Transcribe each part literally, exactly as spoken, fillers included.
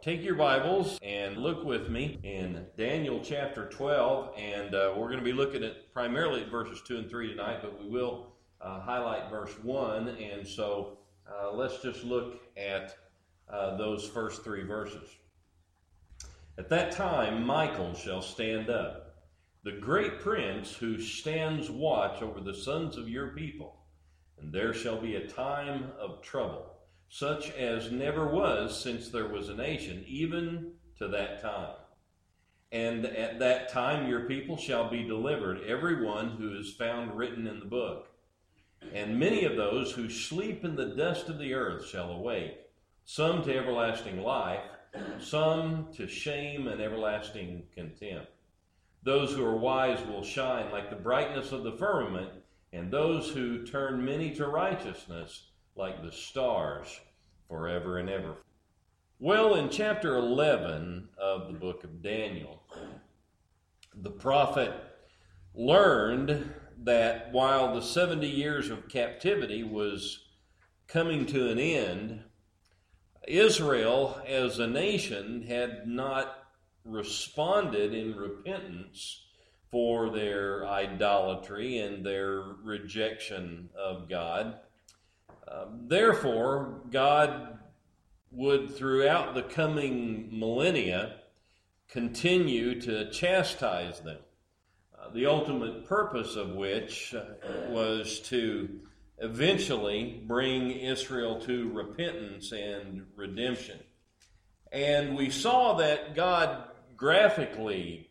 Take your Bibles and look with me in Daniel chapter twelve, and uh, we're going to be looking at primarily at verses two and three tonight, but we will uh, highlight verse one, and so uh, let's just look at uh, those first three verses. At that time, Michael shall stand up, the great prince who stands watch over the sons of your people, and there shall be a time of trouble, such as never was since there was a nation, even to that time. And at that time your people shall be delivered, every one who is found written in the book. And many of those who sleep in the dust of the earth shall awake, some to everlasting life, some to shame and everlasting contempt. Those who are wise will shine like the brightness of the firmament, and those who turn many to righteousness like the stars forever and ever. Well, in chapter eleven of the book of Daniel, the prophet learned that while the seventy years of captivity was coming to an end, Israel as a nation had not responded in repentance for their idolatry and their rejection of God. Uh, therefore, God would, throughout the coming millennia, continue to chastise them, uh, the ultimate purpose of which uh, was to eventually bring Israel to repentance and redemption. And we saw that God graphically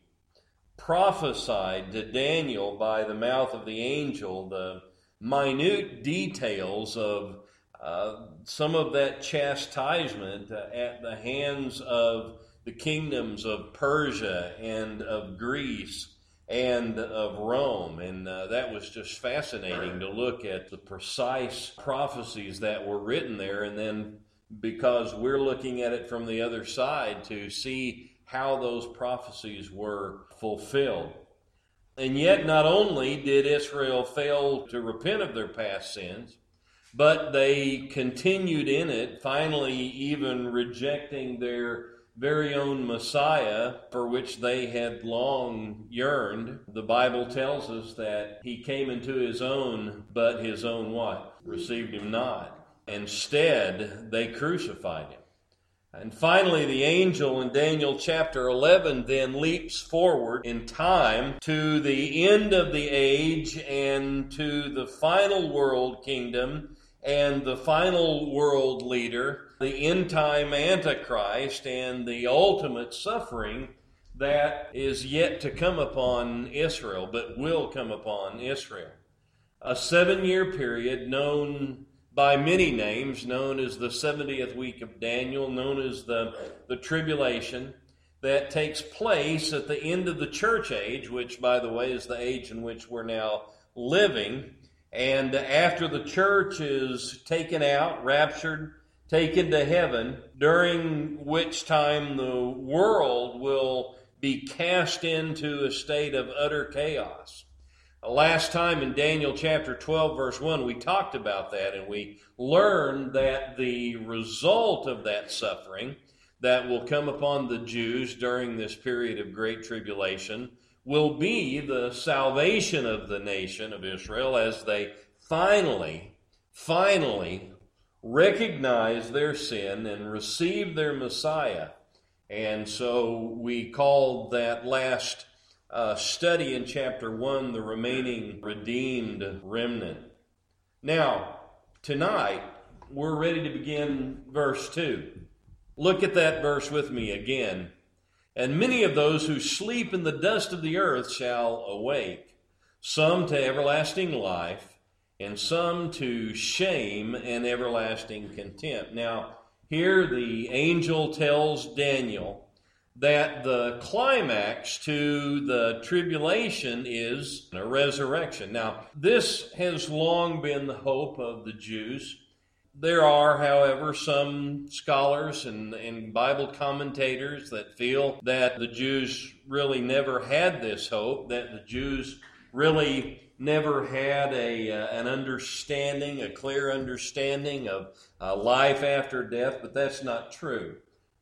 prophesied to Daniel by the mouth of the angel the minute details of uh, some of that chastisement uh, at the hands of the kingdoms of Persia and of Greece and of Rome. And uh, that was just fascinating to look at the precise prophecies that were written there, and then because we're looking at it from the other side to see how those prophecies were fulfilled. And yet, not only did Israel fail to repent of their past sins, but they continued in it, finally even rejecting their very own Messiah, for which they had long yearned. The Bible tells us that he came into his own, but his own what? Received him not. Instead, they crucified him. And finally, the angel in Daniel chapter eleven then leaps forward in time to the end of the age and to the final world kingdom and the final world leader, the end-time Antichrist, and the ultimate suffering that is yet to come upon Israel, but will come upon Israel. A seven-year period known by many names, known as the seventieth week of Daniel, known as the, the tribulation, that takes place at the end of the church age, which, by the way, is the age in which we're now living. And after the church is taken out, raptured, taken to heaven, during which time the world will be cast into a state of utter chaos. Last time in Daniel chapter twelve, verse one, we talked about that, and we learned that the result of that suffering that will come upon the Jews during this period of great tribulation will be the salvation of the nation of Israel as they finally, finally recognize their sin and receive their Messiah. And so we called that last Uh, study in chapter one, the remaining redeemed remnant. Now, tonight, we're ready to begin verse two. Look at that verse with me again. And many of those who sleep in the dust of the earth shall awake, some to everlasting life, and some to shame and everlasting contempt. Now, here the angel tells Daniel that the climax to the tribulation is a resurrection. Now, this has long been the hope of the Jews. There are, however, some scholars and, and Bible commentators that feel that the Jews really never had this hope, that the Jews really never had a uh, an understanding, a clear understanding of uh, life after death, but that's not true.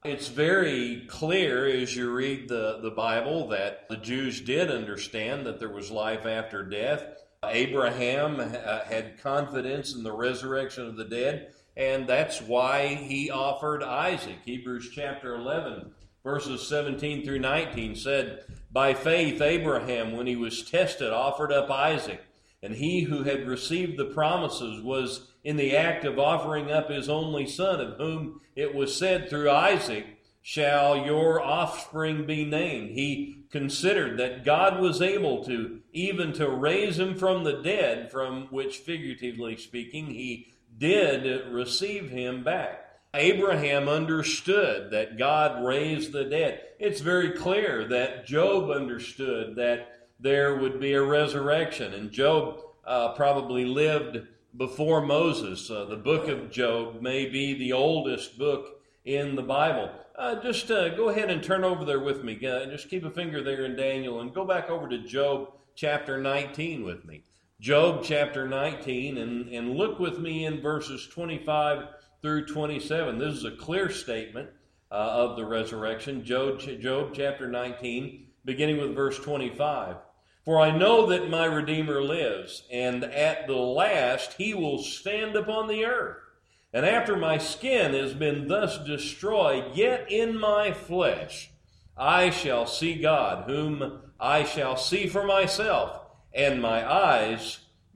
It's very clear as you read the, the Bible that the Jews did understand that there was life after death. Abraham uh, had confidence in the resurrection of the dead, and that's why he offered Isaac. Hebrews chapter eleven, verses seventeen through nineteen said, "By faith Abraham, when he was tested, offered up Isaac, and he who had received the promises was in the act of offering up his only son, of whom it was said, through Isaac shall your offspring be named. He considered that God was able to, even to raise him from the dead, from which, figuratively speaking, he did receive him back." Abraham understood that God raised the dead. It's very clear that Job understood that there would be a resurrection, and Job uh, probably lived before Moses. Uh, the book of Job may be the oldest book in the Bible. Uh, just uh, go ahead and turn over there with me. Uh, just keep a finger there in Daniel and go back over to Job chapter nineteen with me. Job chapter nineteen, and, and look with me in verses twenty-five through twenty-seven. This is a clear statement uh, of the resurrection. Job, Job chapter nineteen, beginning with verse twenty-five. "For I know that my Redeemer lives, and at the last he will stand upon the earth. And after my skin has been thus destroyed, yet in my flesh I shall see God, whom I shall see for myself, and my eyes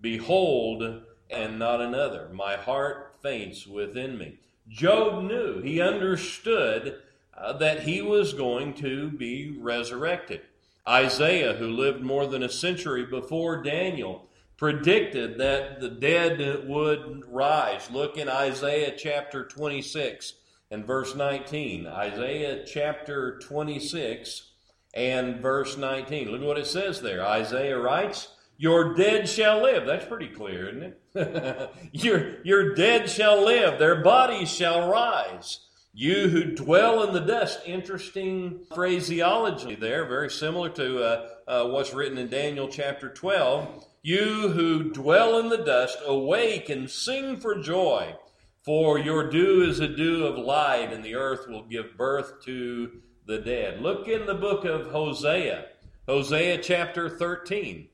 behold, and not another. My heart faints within me." Job knew, he understood uh, that he was going to be resurrected. Isaiah, who lived more than a century before Daniel, predicted that the dead would rise. Look in Isaiah chapter twenty-six and verse nineteen. Isaiah chapter twenty-six and verse nineteen. Look at what it says there. Isaiah writes, "Your dead shall live." That's pretty clear, isn't it? your, your dead shall live. Their bodies shall rise. "You who dwell in the dust." Interesting phraseology there, very similar to uh, uh, what's written in Daniel chapter twelve. "You who dwell in the dust, awake and sing for joy, for your dew is a dew of light, and the earth will give birth to the dead." Look in the book of Hosea, Hosea chapter thirteen,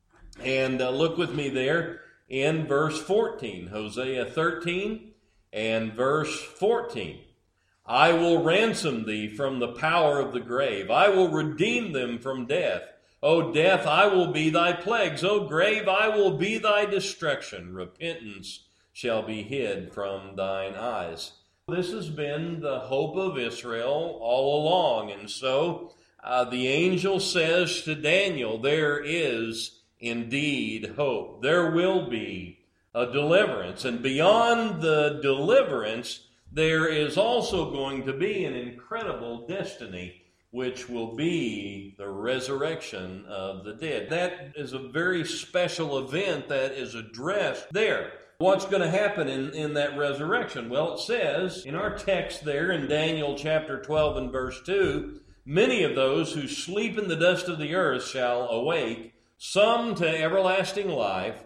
and uh, look with me there in verse fourteen. Hosea thirteen and verse fourteen. "I will ransom thee from the power of the grave. I will redeem them from death. O death, I will be thy plagues. O grave, I will be thy destruction. Repentance shall be hid from thine eyes." This has been the hope of Israel all along. And so uh, the angel says to Daniel, there is indeed hope. There will be a deliverance. And beyond the deliverance, there is also going to be an incredible destiny, which will be the resurrection of the dead. That is a very special event that is addressed there. What's going to happen in, in that resurrection? Well, it says in our text there in Daniel chapter twelve and verse two, "Many of those who sleep in the dust of the earth shall awake, some to everlasting life,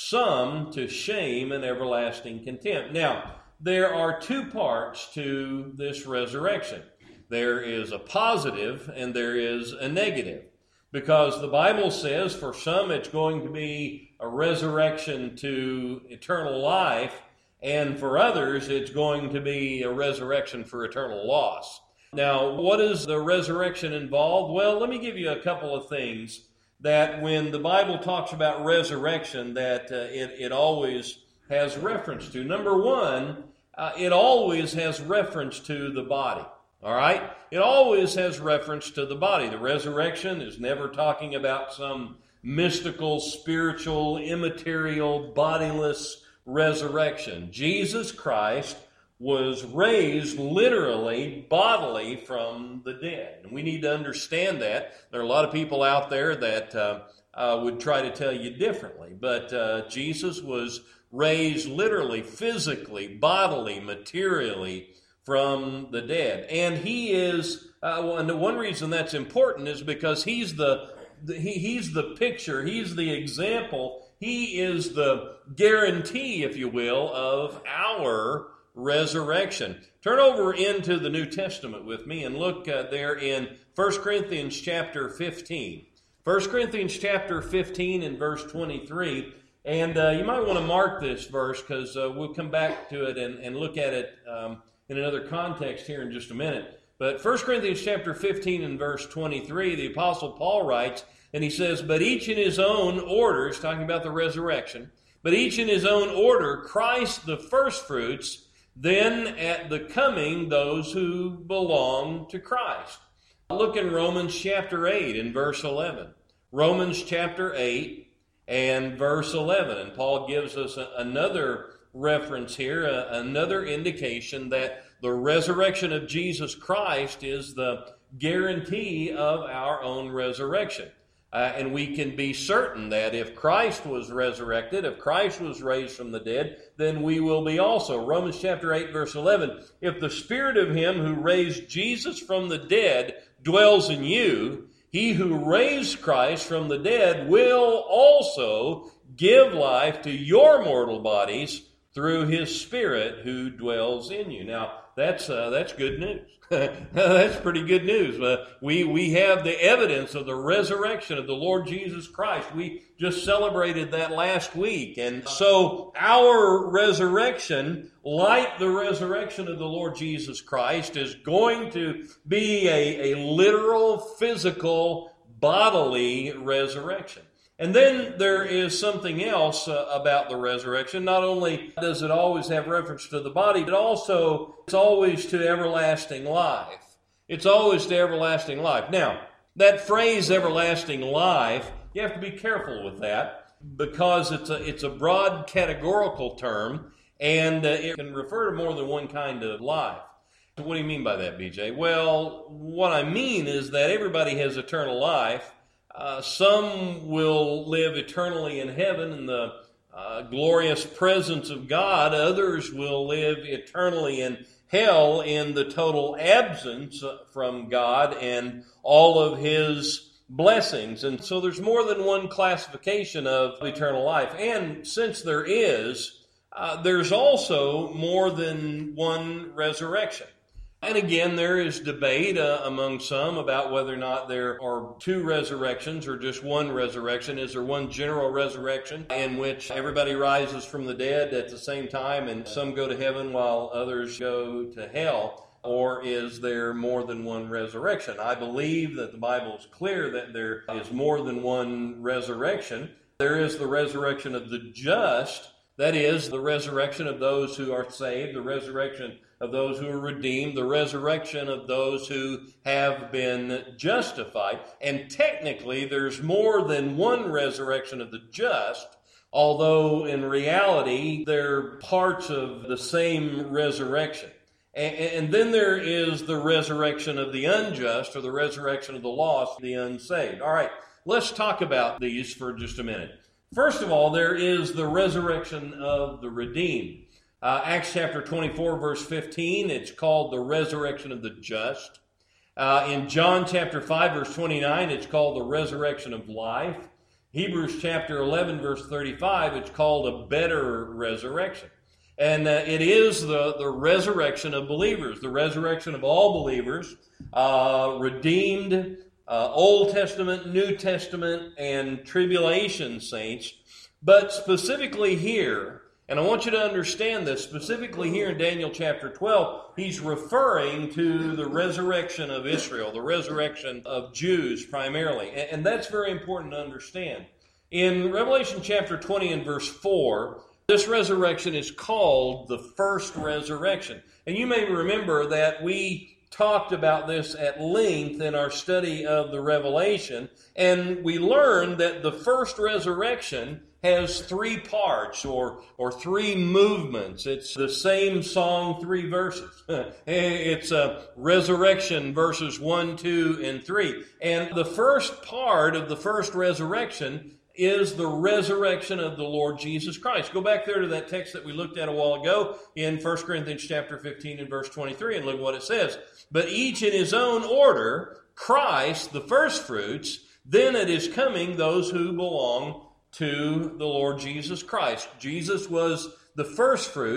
some to shame and everlasting contempt." Now, there are two parts to this resurrection. There is a positive and there is a negative. Because the Bible says for some it's going to be a resurrection to eternal life, and for others it's going to be a resurrection for eternal loss. Now, what does the resurrection involve? Well, let me give you a couple of things that when the Bible talks about resurrection that uh, it, it always has reference to. Number one, uh, it always has reference to the body. All right? It always has reference to the body. The resurrection is never talking about some mystical, spiritual, immaterial, bodiless resurrection. Jesus Christ was raised literally, bodily from the dead. And we need to understand that. There are a lot of people out there that uh, uh, would try to tell you differently. But uh, Jesus was raised literally, physically, bodily, materially from the dead. And he is, uh, and the one reason that's important is because he's the, the he, he's the picture, he's the example, he is the guarantee, if you will, of our resurrection. Turn over into the New Testament with me and look uh, there in First Corinthians chapter fifteen. First Corinthians chapter fifteen and verse twenty-three. And uh, you might want to mark this verse because uh, we'll come back to it and, and look at it um, in another context here in just a minute. But First Corinthians chapter fifteen and verse twenty-three, the Apostle Paul writes, and he says, "But each in his own order," he's talking about the resurrection, "but each in his own order, Christ the firstfruits, then at the coming those who belong to Christ." Look in Romans chapter eight and verse eleven. Romans chapter eight and verse eleven. And Paul gives us a, another reference here, a, another indication that the resurrection of Jesus Christ is the guarantee of our own resurrection. Uh, and we can be certain that if Christ was resurrected, if Christ was raised from the dead, then we will be also. Romans chapter eight, verse eleven, "If the spirit of him who raised Jesus from the dead dwells in you, he who raised Christ from the dead will also give life to your mortal bodies through his Spirit who dwells in you." Now, that's uh, that's good news. That's pretty good news. Uh, we, we have the evidence of the resurrection of the Lord Jesus Christ. We just celebrated that last week. And so our resurrection, like the resurrection of the Lord Jesus Christ, is going to be a, a literal, physical, bodily resurrection. And then there is something else uh, about the resurrection. Not only does it always have reference to the body, but also it's always to everlasting life. It's always to everlasting life. Now, that phrase everlasting life, you have to be careful with that because it's a, it's a broad categorical term and uh, it can refer to more than one kind of life. So what do you mean by that, B J? Well, what I mean is that everybody has eternal life. Uh, some will live eternally in heaven in the uh, glorious presence of God. Others will live eternally in hell in the total absence from God and all of his blessings. And so there's more than one classification of eternal life. And since there is, uh, there's also more than one resurrection. And again, there is debate uh, among some about whether or not there are two resurrections or just one resurrection. Is there one general resurrection in which everybody rises from the dead at the same time and some go to heaven while others go to hell? Or is there more than one resurrection? I believe that the Bible is clear that there is more than one resurrection. There is the resurrection of the just, that is, the resurrection of those who are saved, the resurrection of those who are redeemed, the resurrection of those who have been justified. And technically, there's more than one resurrection of the just, although in reality, they're parts of the same resurrection. And then there is the resurrection of the unjust, or the resurrection of the lost, the unsaved. All right, let's talk about these for just a minute. First of all, there is the resurrection of the redeemed. Uh, Acts chapter twenty-four, verse fifteen, it's called the resurrection of the just. Uh, in John chapter five, verse twenty-nine, it's called the resurrection of life. Hebrews chapter eleven, verse thirty-five, it's called a better resurrection. And uh, it is the, the resurrection of believers, the resurrection of all believers, uh, redeemed, uh, Old Testament, New Testament, and tribulation saints. But specifically here, and I want you to understand this, specifically here in Daniel chapter twelve, he's referring to the resurrection of Israel, the resurrection of Jews primarily. And, and that's very important to understand. In Revelation chapter twenty and verse four, this resurrection is called the first resurrection. And you may remember that we talked about this at length in our study of the Revelation, and we learned that the first resurrection has three parts or or three movements. It's the same song, three verses. It's a resurrection verses one, two, and three. And the first part of the first resurrection is the resurrection of the Lord Jesus Christ. Go back there to that text that we looked at a while ago in First Corinthians chapter fifteen and verse twenty-three, and look what it says. But each in his own order, Christ, the firstfruits, then at his coming, those who belong to the Lord Jesus Christ. Jesus was the firstfruits,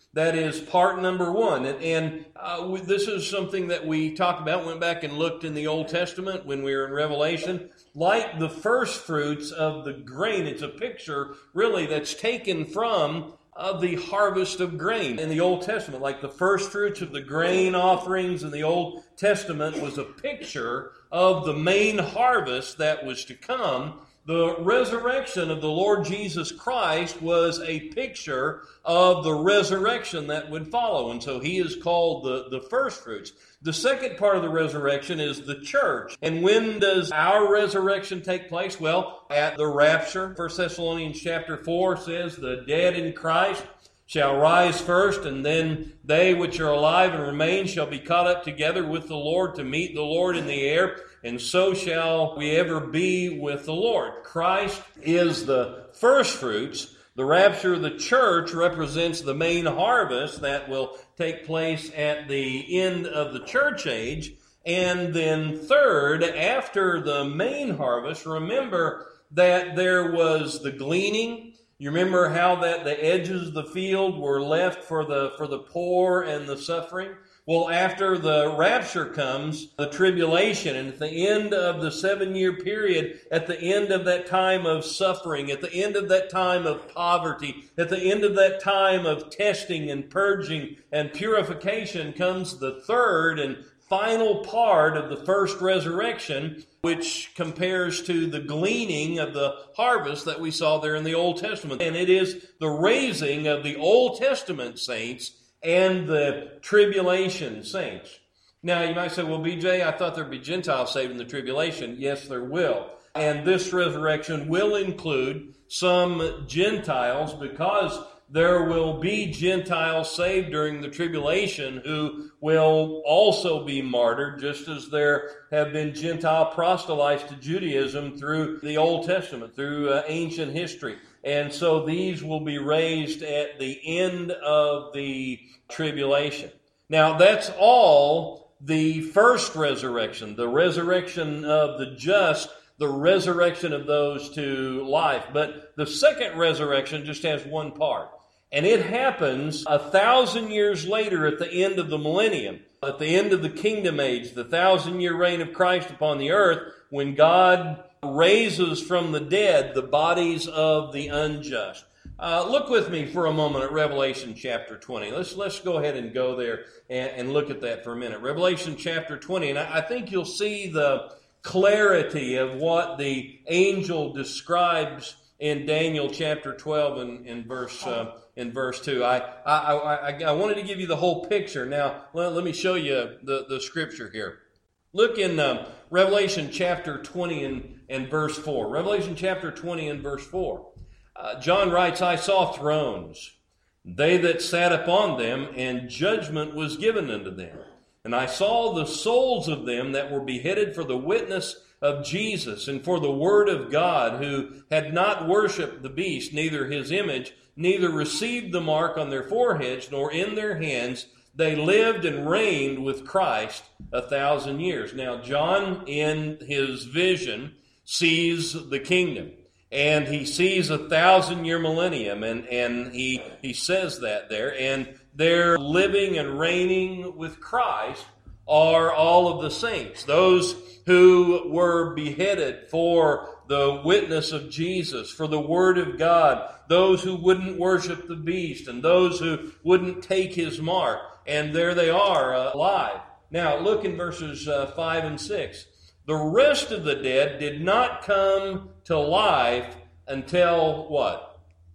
That is part number one. And, and uh, we, this is something that we talked about, went back and looked in the Old Testament when we were in Revelation. Like the first fruits of the grain, it's a picture really that's taken from of the harvest of grain in the Old Testament. Like the first fruits of the grain offerings in the Old Testament was a picture of the main harvest that was to come. The resurrection of the Lord Jesus Christ was a picture of the resurrection that would follow. And so he is called the, the first fruits. The second part of the resurrection is the church. And when does our resurrection take place? Well, at the rapture. First Thessalonians chapter four says, the dead in Christ shall rise first, and then they which are alive and remain shall be caught up together with the Lord to meet the Lord in the air, and so shall we ever be with the Lord. Christ is the first fruits. The rapture of the church represents the main harvest that will take place at the end of the church age. And then third, after the main harvest, remember that there was the gleaning. You remember how that the edges of the field were left for the for the poor and the suffering? Well, after the rapture comes the tribulation, and at the end of the seven-year period, at the end of that time of suffering, at the end of that time of poverty, at the end of that time of testing and purging and purification comes the third and final part of the first resurrection, which compares to the gleaning of the harvest that we saw there in the Old Testament. And it is the raising of the Old Testament saints and the tribulation saints. Now, you might say, well, B J, I thought there'd be Gentiles saved in the tribulation. Yes, there will. And this resurrection will include some Gentiles, because there will be Gentiles saved during the tribulation who will also be martyred, just as there have been Gentile proselytes to Judaism through the Old Testament, through uh, ancient history. And so these will be raised at the end of the tribulation. Now, that's all the first resurrection, the resurrection of the just, the resurrection of those to life. But the second resurrection just has one part. And it happens a thousand years later at the end of the millennium, at the end of the kingdom age, the thousand-year reign of Christ upon the earth, when God raises from the dead the bodies of the unjust. Uh, look with me for a moment at Revelation chapter twenty. Let's let's go ahead and go there and, and look at that for a minute. Revelation chapter twenty, and I, I think you'll see the clarity of what the angel describes in Daniel chapter twelve and, and verse uh, in verse two. I, I I I wanted to give you the whole picture. Now let, let me show you the, the scripture here. Look in um, Revelation chapter twenty and, and verse four. Revelation chapter twenty and verse four. Uh, John writes, I saw thrones, they that sat upon them, and judgment was given unto them. And I saw the souls of them that were beheaded for the witness of Jesus and for the word of God, who had not worshipped the beast, neither his image, neither received the mark on their foreheads, nor in their hands. They lived and reigned with Christ a thousand years. Now, John, in his vision, sees the kingdom. And he sees a thousand-year millennium, and, and he, he says that there. And they're living and reigning with Christ are all of the saints, those who were beheaded for the witness of Jesus, for the word of God, those who wouldn't worship the beast, and those who wouldn't take his mark. And there they are, uh, alive. Now, look in verses uh, five and six. The rest of the dead did not come to life until what?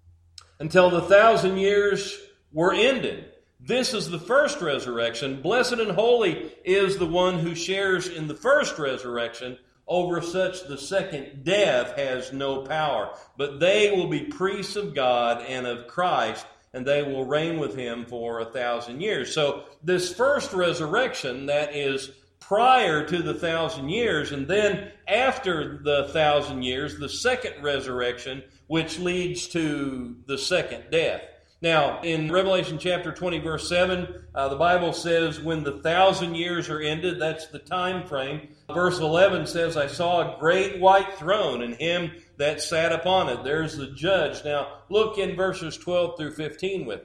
Until the thousand years were ended. This is the first resurrection. Blessed and holy is the one who shares in the first resurrection. Over such the second death has no power. But they will be priests of God and of Christ, and they will reign with him for a thousand years. So this first resurrection, that is prior to the thousand years, and then after the thousand years, the second resurrection, which leads to the second death. Now, in Revelation chapter twenty, verse seven, uh, the Bible says, when the thousand years are ended, that's the time frame. Verse eleven says, I saw a great white throne, and him that sat upon it. There's the judge. Now, look in verses twelve through fifteen with me.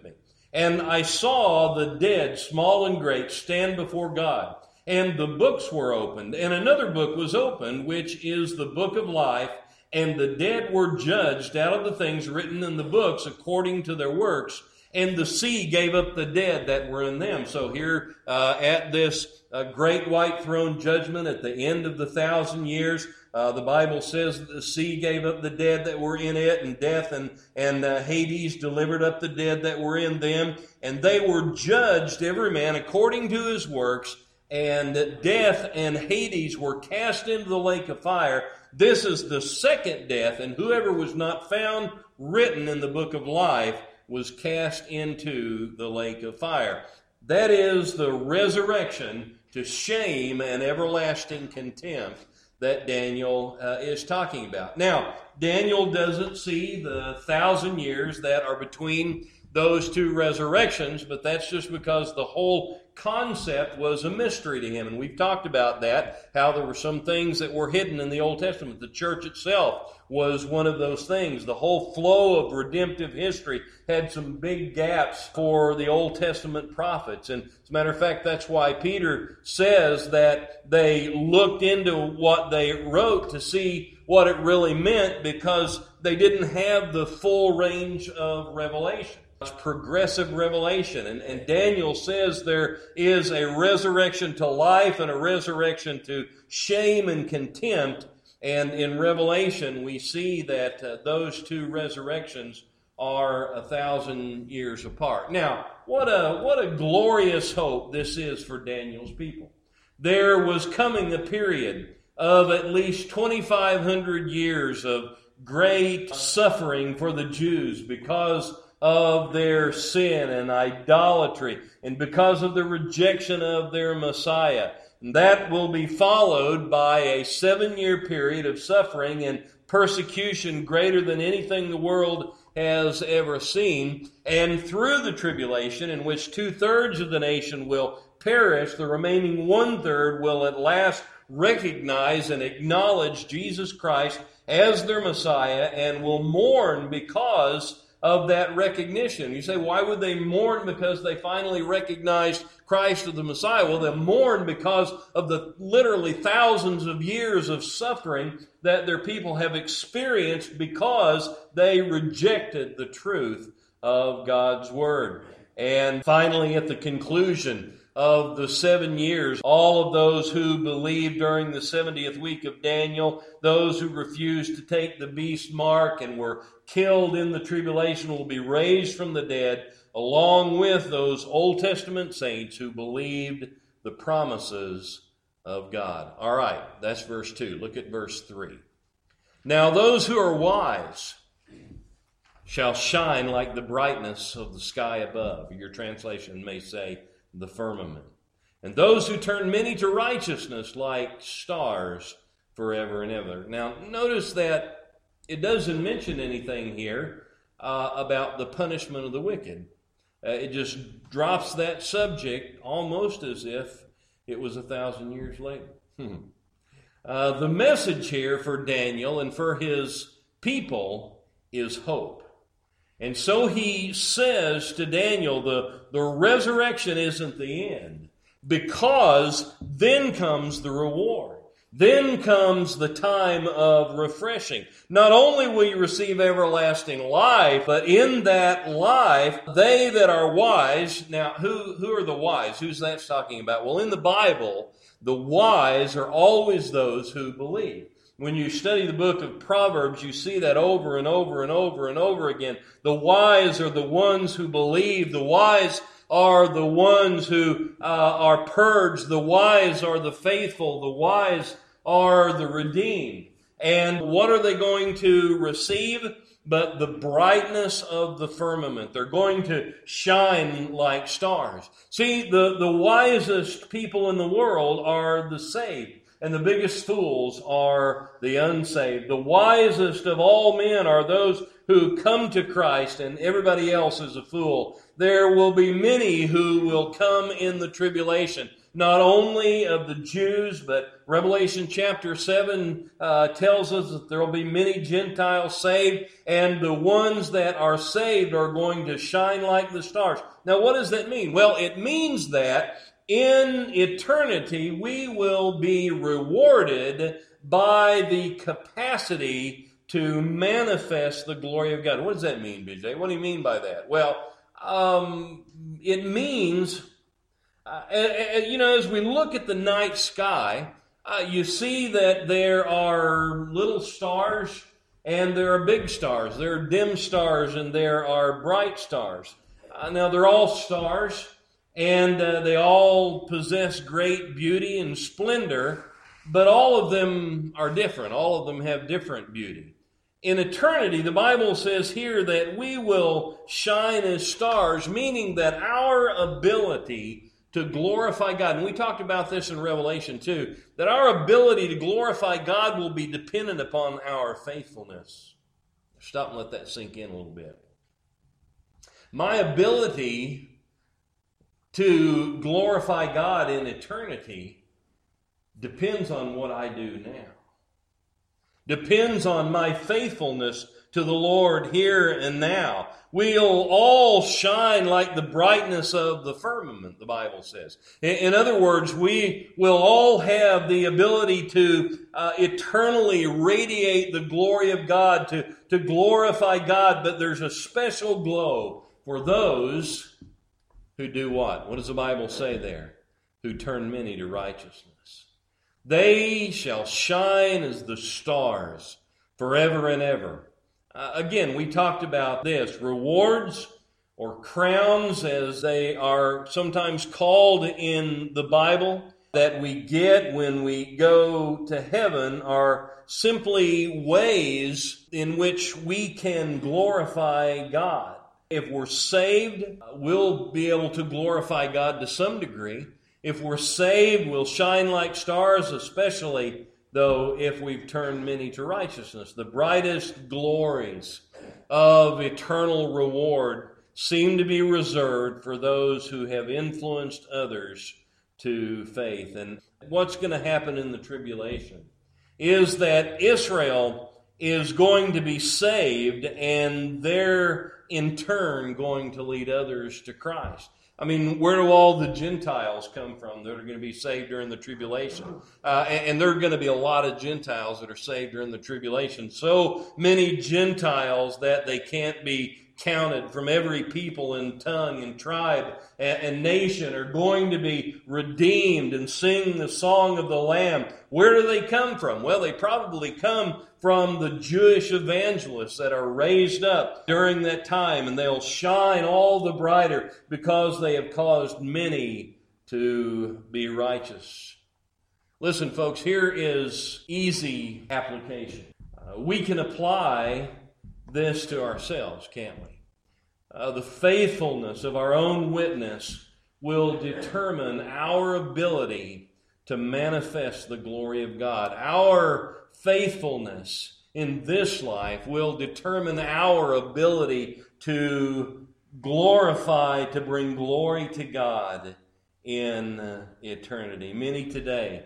And I saw the dead, small and great, stand before God. And the books were opened. And another book was opened, which is the book of life. And the dead were judged out of the things written in the books according to their works. And the sea gave up the dead that were in them. So here uh, at this uh, great white throne judgment at the end of the thousand years, uh, the Bible says the sea gave up the dead that were in it, and death and, and uh, Hades delivered up the dead that were in them. And they were judged, every man, according to his works. And death and Hades were cast into the lake of fire. This is the second death, and whoever was not found written in the book of life was cast into the lake of fire. That is the resurrection to shame and everlasting contempt that Daniel uh, is talking about. Now, Daniel doesn't see the thousand years that are between those two resurrections, but that's just because the whole concept was a mystery to him. And we've talked about that, how there were some things that were hidden in the Old Testament. The church itself was one of those things. The whole flow of redemptive history had some big gaps for the Old Testament prophets. And as a matter of fact, that's why Peter says that they looked into what they wrote to see what it really meant, because they didn't have the full range of revelation. It's progressive revelation. And, and Daniel says there is a resurrection to life and a resurrection to shame and contempt. And in Revelation, we see that uh, those two resurrections are a thousand years apart. Now, what a, what a glorious hope this is for Daniel's people. There was coming a period of at least twenty-five hundred years of great suffering for the Jews because of their sin and idolatry, and because of the rejection of their Messiah. And that will be followed by a seven-year period of suffering and persecution greater than anything the world has ever seen. And through the tribulation, in which two-thirds of the nation will perish, the remaining one-third will at last recognize and acknowledge Jesus Christ as their Messiah and will mourn because of that recognition. You say, why would they mourn because they finally recognized Christ as the Messiah? Well, they mourn because of the literally thousands of years of suffering that their people have experienced because they rejected the truth of God's Word. And finally, at the conclusion of the seven years, all of those who believed during the seventieth week of Daniel, those who refused to take the beast mark and were killed in the tribulation, will be raised from the dead, along with those Old Testament saints who believed the promises of God. All right, that's verse two. Look at verse three. Now those who are wise shall shine like the brightness of the sky above. Your translation may say, the firmament. And those who turn many to righteousness like stars forever and ever. Now, notice that it doesn't mention anything here uh, about the punishment of the wicked. Uh, it just drops that subject almost as if it was a thousand years later. Hmm. Uh, the message here for Daniel and for his people is hope. And so he says to Daniel, the, the resurrection isn't the end, because then comes the reward. Then comes the time of refreshing. Not only will you receive everlasting life, but in that life, they that are wise. Now, who, who are the wise? Who's that talking about? Well, in the Bible, the wise are always those who believe. When you study the book of Proverbs, you see that over and over and over and over again. The wise are the ones who believe. The wise are the ones who uh, are purged. The wise are the faithful. The wise are the redeemed. And what are they going to receive? But the brightness of the firmament. They're going to shine like stars. See, the, the wisest people in the world are the saved. And the biggest fools are the unsaved. The wisest of all men are those who come to Christ, and everybody else is a fool. There will be many who will come in the tribulation. not only of the Jews, but Revelation chapter seven uh, tells us that there will be many Gentiles saved, and the ones that are saved are going to shine like the stars. Now, what does that mean? Well, it means that in eternity we will be rewarded by the capacity to manifest the glory of God. What does that mean, B J? What do you mean by that? Well, um, it means, uh, you know, as we look at the night sky, uh, you see that there are little stars and there are big stars. There are dim stars and there are bright stars. Uh, now, they're all stars, and uh, they all possess great beauty and splendor, but all of them are different. All of them have different beauty. In eternity, the Bible says here that we will shine as stars, meaning that our ability to glorify God, and we talked about this in Revelation too, that our ability to glorify God will be dependent upon our faithfulness. Stop and let that sink in a little bit. My ability to glorify God in eternity depends on what I do now. Depends on my faithfulness to the Lord here and now. We'll all shine like the brightness of the firmament, the Bible says. In other words, we will all have the ability to uh, eternally radiate the glory of God, to, to glorify God, but there's a special glow for those who do what? What does the Bible say there? Who turn many to righteousness. They shall shine as the stars forever and ever. Uh, again, we talked about this. Rewards or crowns, as they are sometimes called in the Bible, that we get when we go to heaven are simply ways in which we can glorify God. If we're saved, we'll be able to glorify God to some degree. If we're saved, we'll shine like stars, especially, though, if we've turned many to righteousness. The brightest glories of eternal reward seem to be reserved for those who have influenced others to faith. And what's going to happen in the tribulation is that Israel is going to be saved, and they're in turn going to lead others to Christ. I mean, where do all the Gentiles come from that are going to be saved during the tribulation? Uh, and, and there are going to be a lot of Gentiles that are saved during the tribulation. So many Gentiles that they can't be counted, from every people and tongue and tribe and, and nation are going to be redeemed and sing the song of the Lamb. Where do they come from? Well, they probably come from the Jewish evangelists that are raised up during that time, and they'll shine all the brighter because they have caused many to be righteous. Listen, folks, here is easy application. Uh, we can apply this to ourselves, can't we? Uh, the faithfulness of our own witness will determine our ability to manifest the glory of God. Our faithfulness in this life will determine our ability to glorify, to bring glory to God in uh, eternity. Many today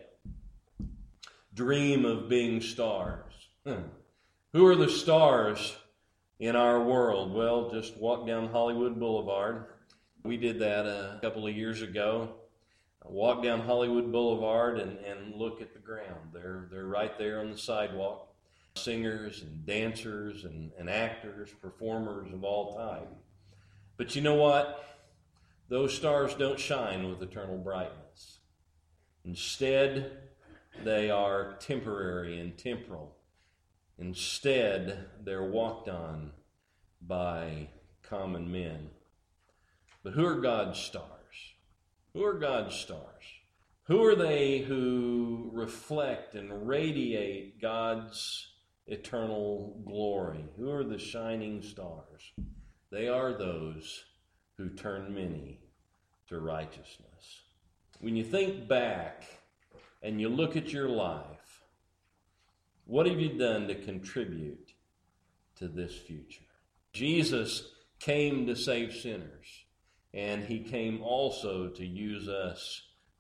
dream of being stars. Hmm. Who are the stars in our world? Well, just walk down Hollywood Boulevard. We did that a couple of years ago. Walk down Hollywood Boulevard and, and look at the ground. They're, they're right there on the sidewalk. Singers and dancers and, and actors, performers of all type. But you know what? Those stars don't shine with eternal brightness. Instead, they are temporary and temporal. Instead, they're walked on by common men. But who are God's stars? Who are God's stars? Who are they who reflect and radiate God's eternal glory? Who are the shining stars? They are those who turn many to righteousness. When you think back and you look at your life, what have you done to contribute to this future? Jesus came to save sinners, and he came also to use us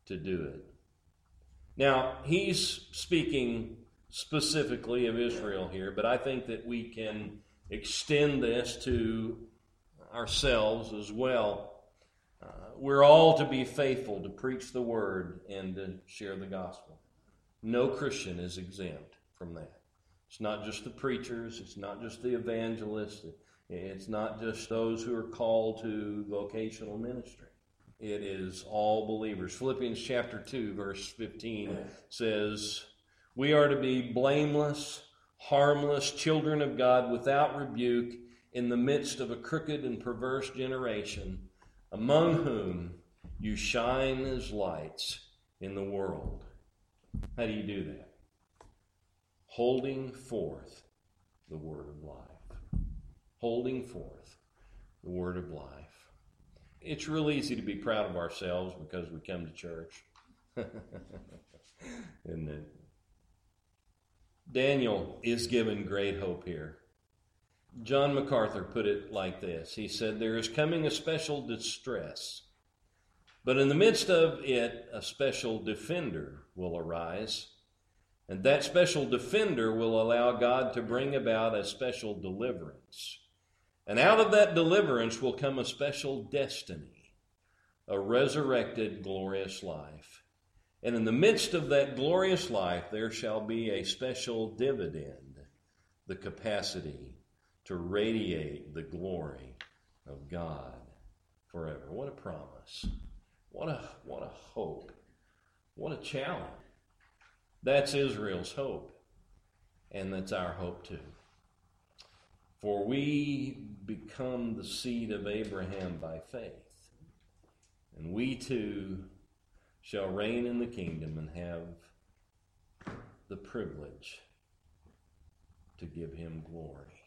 to do it. Now, he's speaking specifically of Israel here, but I think that we can extend this to ourselves as well. Uh, we're all to be faithful to preach the word and to share the gospel. No Christian is exempt from that. It's not just the preachers, it's not just the evangelists, it's not just those who are called to vocational ministry. It is all believers. Philippians chapter two, verse fifteen says, "We are to be blameless, harmless children of God without rebuke in the midst of a crooked and perverse generation, among whom you shine as lights in the world." How do you do that? Holding forth the word of life. Holding forth the word of life. It's real easy to be proud of ourselves because we come to church. Isn't it? Daniel is given great hope here. John MacArthur put it like this. He said, "There is coming a special distress, but in the midst of it, a special defender will arise. And that special defender will allow God to bring about a special deliverance. And out of that deliverance will come a special destiny, a resurrected, glorious life. And in the midst of that glorious life, there shall be a special dividend, the capacity to radiate the glory of God forever." What a promise. What a, what a hope. What a challenge. That's Israel's hope. And that's our hope too. For we become the seed of Abraham by faith. And we too shall reign in the kingdom and have the privilege to give him glory.